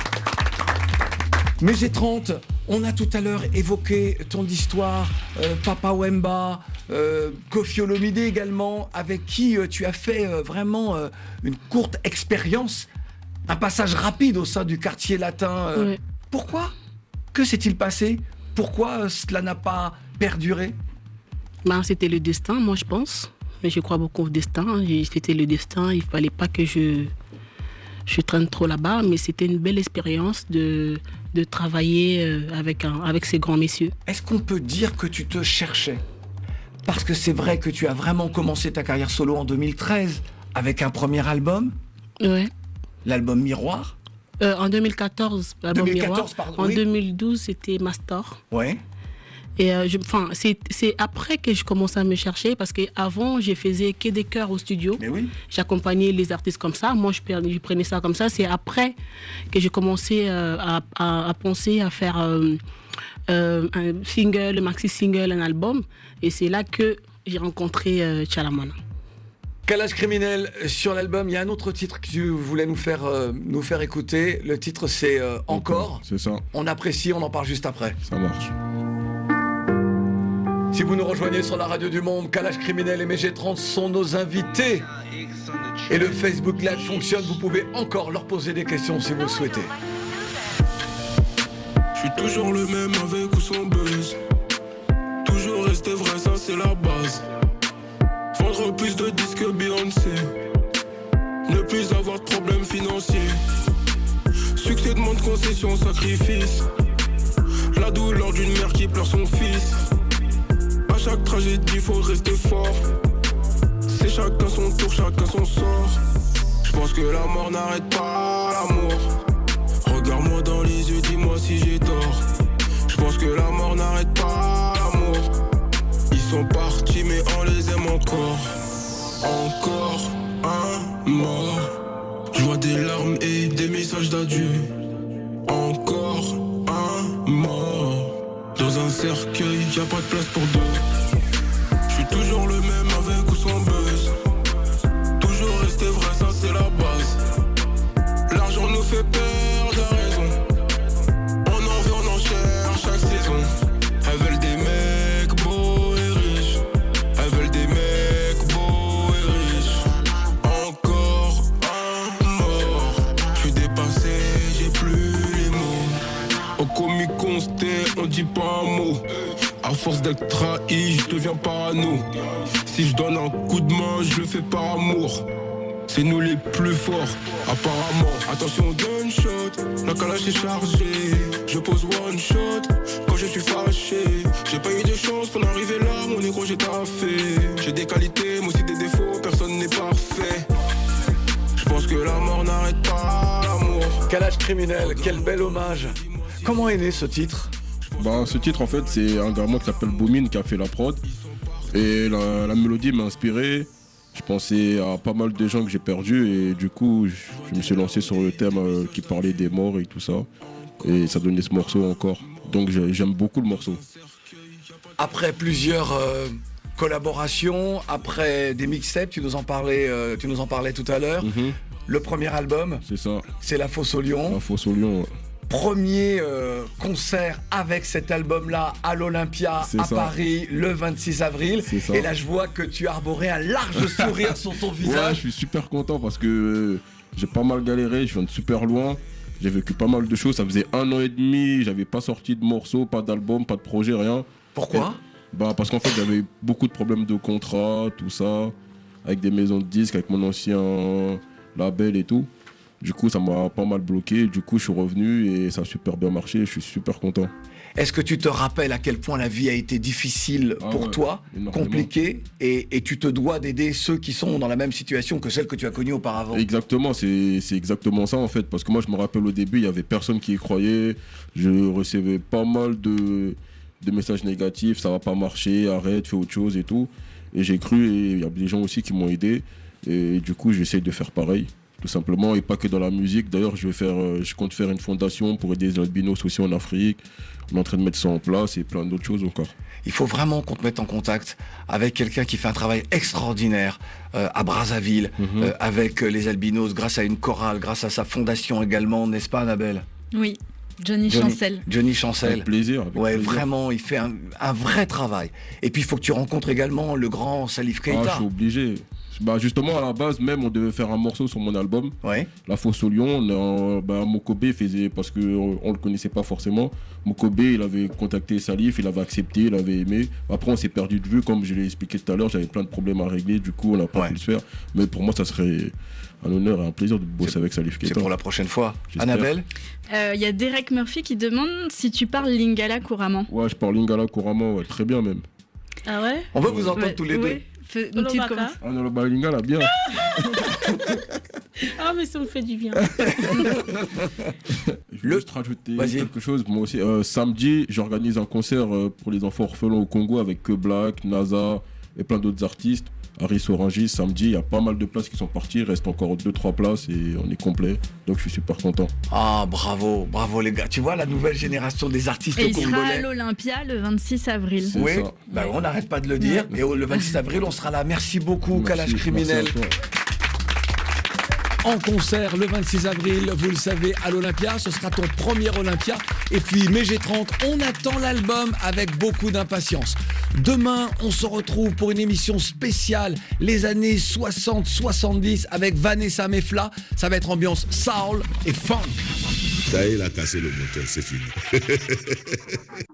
Mais j'ai trente, on a tout à l'heure évoqué ton histoire, euh, Papa Wemba, euh, Koffi Olomide également, avec qui euh, tu as fait euh, vraiment euh, une courte expérience, un passage rapide au sein du quartier latin. euh. Ouais. Pourquoi? Que s'est-il passé? Pourquoi euh, cela n'a pas perduré? Ben, c'était le destin, moi je pense. Mais je crois beaucoup au destin. J'ai- C'était le destin. Il fallait pas que je, je traîne trop là-bas. Mais c'était une belle expérience de, de travailler euh, avec, un, avec ces grands messieurs. Est-ce qu'on peut dire que tu te cherchais? Parce que c'est vrai que tu as vraiment commencé ta carrière solo en deux mille treize avec un premier album, Ouais. l'album Miroir. Euh, en deux mille quatorze, l'album deux mille Miroir. quatorze, pardon, En oui. deux mille douze, c'était Master. Ouais. Et euh, je, enfin, c'est, c'est après que je commençais à me chercher parce qu'avant, je faisais que des chœurs au studio. Mais oui. J'accompagnais les artistes comme ça. Moi, je, prenais- je prenais ça comme ça. C'est après que j'ai commencé euh, à, à- à penser à faire euh, euh, un single, un maxi-single, un album. Et c'est là que j'ai rencontré euh, Chalamana. Calage criminel sur l'album. Il y a un autre titre que tu voulais nous faire, euh, nous faire écouter. Le titre, c'est euh, Encore. C'est ça, On apprécie, on en parle juste après. ça marche. Si vous nous rejoignez sur la radio du monde, Calage criminel et M G trente sont nos invités. Et le Facebook Live fonctionne. Vous pouvez encore leur poser des questions si vous le souhaitez. Je suis toujours le même avec ou sans buzz. Toujours rester vrai, ça c'est la base. Vendre plus de disques que Beyoncé. Ne plus avoir de problèmes financiers. Succès demande concession, sacrifice. La douleur d'une mère qui pleure son fils. À chaque tragédie, faut rester fort. C'est chacun son tour, chacun son sort. Je pense que la mort n'arrête pas l'amour. Regarde-moi dans les yeux, dis-moi si j'ai tort. Je pense que la mort n'arrête pas l'amour. Ils sont partis mais on les aime encore. Encore un mort. Je vois des larmes et des messages d'adieu. Encore un mort. Dans un cercueil, y a pas de place pour deux. Je suis toujours le même avec ou sans buzz. Toujours rester vrai, ça c'est la base. un mot. À force d'être trahi, je deviens parano. Si je donne un coup de main, je le fais par amour. C'est nous les plus forts, apparemment. Attention gunshot, la calage est chargée. Je pose one shot, quand je suis fâché. J'ai pas eu de chance pour en arriver là, mon négro j'ai taffé. J'ai des qualités, mais aussi des défauts, personne n'est parfait. Je pense que la mort n'arrête pas l'amour. Calage criminel, quel bel hommage. Comment est né ce titre? Bah, ce titre en fait c'est un gamin qui s'appelle Boumine qui a fait la prod. Et la, la mélodie m'a inspiré. Je pensais à pas mal de gens que j'ai perdus et du coup je, je me suis lancé sur le thème euh, qui parlait des morts et tout ça. Et ça donnait ce morceau encore. Donc j'aime beaucoup le morceau. Après plusieurs euh, collaborations, après des mixtapes, tu nous en parlais, euh, tu nous en parlais tout à l'heure. Mm-hmm. Le premier album, c'est ça. C'est La Fosse au Lion. La Fosse au Lion, ouais. Premier euh, concert avec cet album-là à l'Olympia à ça. Paris le vingt-six avril. Et là, je vois que tu arborais un large sourire sur ton visage. Ouais, je suis super content parce que euh, j'ai pas mal galéré, je viens de super loin. J'ai vécu pas mal de choses. Ça faisait un an et demi, j'avais pas sorti de morceaux, pas d'album, pas de projet, rien. Pourquoi ? Et, bah parce qu'en fait, j'avais beaucoup de problèmes de contrat, tout ça, avec des maisons de disques, avec mon ancien label et tout. Du coup, ça m'a pas mal bloqué. Du coup, je suis revenu et ça a super bien marché. Je suis super content. Est-ce que tu te rappelles à quel point la vie a été difficile ah pour ouais, toi, compliquée, et, et tu te dois d'aider ceux qui sont dans la même situation que celle que tu as connue auparavant? Exactement, c'est, c'est exactement ça en fait. Parce que moi, je me rappelle au début, il y avait personne qui y croyait. Je recevais pas mal de, de messages négatifs. Ça va pas marcher, arrête, fais autre chose et tout. Et j'ai cru, et il y a des gens aussi qui m'ont aidé. Et du coup, j'essaye de faire pareil. Tout simplement, et pas que dans la musique. D'ailleurs, je vais faire, euh, je compte faire une fondation pour aider les albinos aussi en Afrique. On est en train de mettre ça en place et plein d'autres choses encore. Il faut vraiment qu'on te mette en contact avec quelqu'un qui fait un travail extraordinaire euh, à Brazzaville, mm-hmm. euh, avec les albinos, grâce à une chorale, grâce à sa fondation également, n'est-ce pas, Annabelle? Oui. Johnny, Johnny Chancel. Johnny Chancel. Avec plaisir. Avec ouais, plaisir. Vraiment, il fait un, un vrai travail. Et puis, il faut que tu rencontres également le grand Salif Keita. Ah, je suis obligé. Bah justement, à la base, même, on devait faire un morceau sur mon album. Ouais. La Fosse au Lion. Euh, bah, Mokobe faisait, parce qu'on ne le connaissait pas forcément. Mokobe, il avait contacté Salif, il avait accepté, il avait aimé. Après, on s'est perdu de vue, comme je l'ai expliqué tout à l'heure. J'avais plein de problèmes à régler, du coup, on n'a pas ouais. pu le faire. Mais pour moi, ça serait un honneur et un plaisir de bosser c'est, avec Salif Keita. C'est pour la prochaine fois. J'espère. Annabelle? Il euh, y a Derek Murphy qui demande si tu parles lingala couramment. Ouais, je parle lingala couramment, ouais, très bien même. Ah ouais? On veut vous entendre ouais, tous les ouais. deux. Une petite commence. Ah non, le lingala, bien. Ah, mais ça me fait du bien. Je veux juste rajouter Vas-y. quelque chose. Moi aussi, euh, samedi, j'organise un concert euh, pour les enfants orphelins au Congo avec Que Black, NASA et plein d'autres artistes. Harris Orangis, samedi, il y a pas mal de places qui sont parties, il reste encore deux trois places et on est complet, donc je suis super content. Ah bravo, bravo les gars, tu vois la nouvelle génération des artistes et congolais. Il sera à l'Olympia le vingt-six avril. C'est oui, bah, on n'arrête pas de le dire, ouais. Et le vingt-six avril on sera là, merci beaucoup Calage Criminel. En concert le vingt-six avril, vous le savez, à l'Olympia, ce sera ton premier Olympia. Et puis mai G trente, on attend l'album avec beaucoup d'impatience. Demain, on se retrouve pour une émission spéciale, les années soixante soixante-dix, avec Vanessa Mefla. Ça va être ambiance soul et funk. Ça y est, il a cassé le moteur, c'est fini.